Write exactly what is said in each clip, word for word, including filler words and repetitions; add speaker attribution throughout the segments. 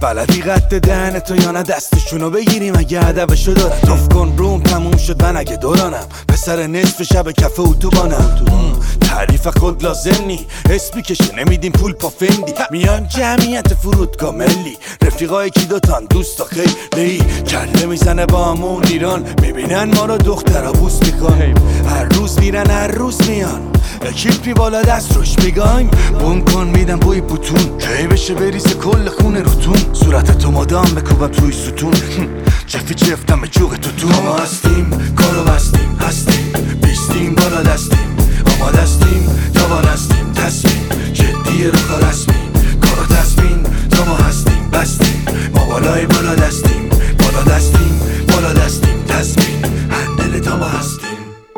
Speaker 1: بلدی قد دهن تو یا نه دستشونو بگیریم اگه هدفشو دارن. توف کن روم تموم شد من اگه دورانم پسر نصف شب کف اتوبانم. تعریف خود لازم نی اسمی کشه نمیدیم پول پا فندی. میان جمعیت فرودگاه ملی رفیقای کی دوتان دوستا خیلی کله میزنه با همون ایران. میبینن ما رو دخترا بوس میکن هر روز میرن هر روز میان اکیپی بالا دست روش میگایم بون کن میدم بوی بوتون کی بشه بریزه کل خونه روتون. صورت تو مادام بکوبم توی ستون جفی جفتم به جوغ تو تو. ما هستیم کارو بستیم هستیم بیستیم بالا دستیم آماده استیم جوان هستیم تصمیم جدیه رو کار رسمی کارو تصمیم تا ما هستیم بستیم ما بالای بالا دستیم بالا دستیم بالا دستیم تصمیم هندل تا ما هستیم.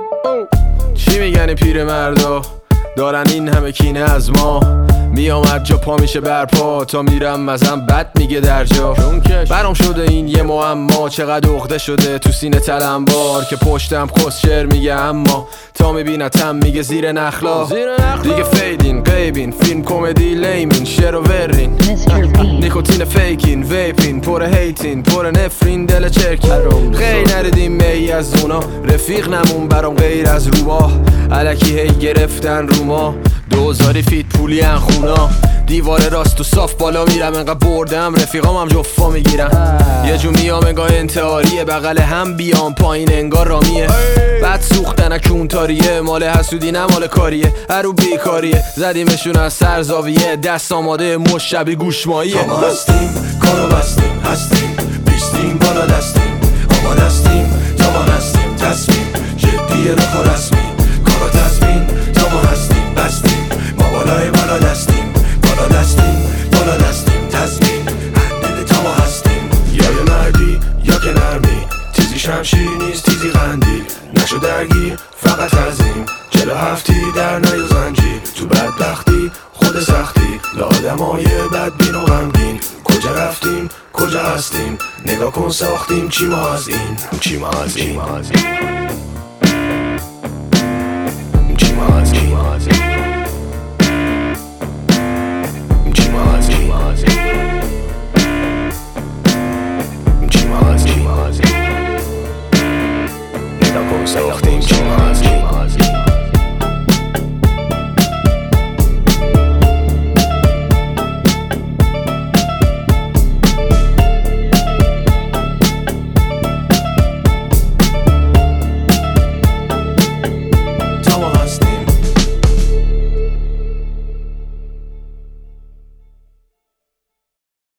Speaker 2: چی میگن پیر مردا دارن این همه کینه از ما. میامد جا پا میشه برپا تا میرم مزم بد میگه در جا. برام شده این یه معما چقدر عقده شده تو سینه تلمبار که پشتم کسشر میگه اما تا میبینتم میگه زیر نخلا دیگه فیدین غیبین فیلم کمدی لیمین شعر و ورین نیکوتین فیکین ویپین پر هیتین پر نفرین دل چرکین خیلی نردیم می از اونا رفیق نمون برام غیر از روباه الکی هی گرفتن رو ما دوزاری فیت پولی ان خونا دیوار راست و صاف بالا میرم انقدر بردم رفیقام هم جفا میگیرم یه جو میام انگاه انتحاریه بغل هم بیام پایین انگار رامیه بعد سوختن کونتاریه مال حسودی نه مال کاریه هرو بیکاریه زدیمشون از سر زاویه دست آماده مشبی گوشماییه.
Speaker 1: ما هستیم کارو بستیم هستیم بیستیم بالا دستیم آماده استیم جوان هستیم تصمیم جدیه رو کار رسمی کارو تصمیم تا ما هستیم بستیم ما بالای بالا دستیم بالا دستیم بالا دستیم تصمیم هندل تا ما هستیم. یا یه مردی یا که نرمی تیزی شمشیر نیست تیزی قندیل نشو درگیر فقط عظیم جلو هفتی در نیو زنجیر تو بدبختی خود سختی لآدمای بدبین و غمگین کجا رفتیم کجا هستیم نگاه کن ساختیم چی ما از این چی ما از این چی ما از